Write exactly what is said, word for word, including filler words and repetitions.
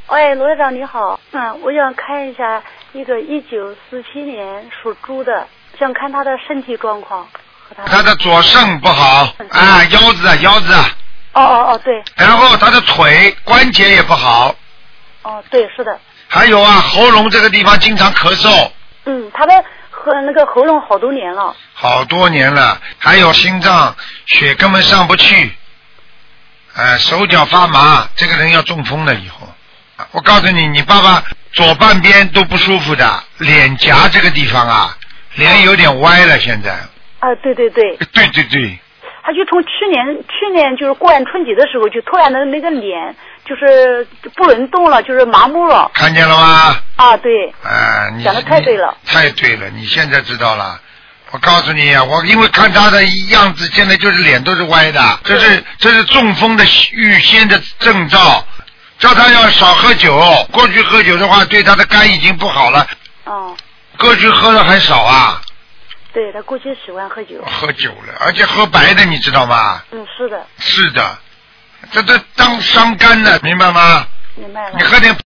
喂，罗院长你好，嗯，我想看一下一个一九四七年属猪的，想看他的身体状况和他的。 他的左肾不好啊，腰子啊腰子啊。 哦哦哦，对。 然后他的腿关节也不好。 哦，对，是的。 还有啊，喉咙这个地方经常咳嗽。 嗯，他的和那个喉咙好多年了。 好多年了，还有心脏血根本上不去，呃，手脚发麻，这个人要中风了以后。我告诉你，你爸爸左半边都不舒服的，脸颊这个地方啊，脸有点歪了，现在。 啊，对对对。 对对对。 他就从去年去年就是过完春节的时候，就突然的那个脸就是不能动了，就是麻木了。 看见了吗？ 啊，对。 啊，你讲的太对了。 太对了，你现在知道了。我告诉你啊，我因为看他的样子，现在就是脸都是歪的，这是这是中风的预先的征兆。叫他要少喝酒，过去喝酒的话对他的肝已经不好了。 哦。 过去喝的还少啊。 对，他过去喜欢喝酒。 喝酒了，而且喝白的，你知道吗？ 嗯，是的。 是的，这这当伤肝的，明白吗？ 明白了。 你喝点。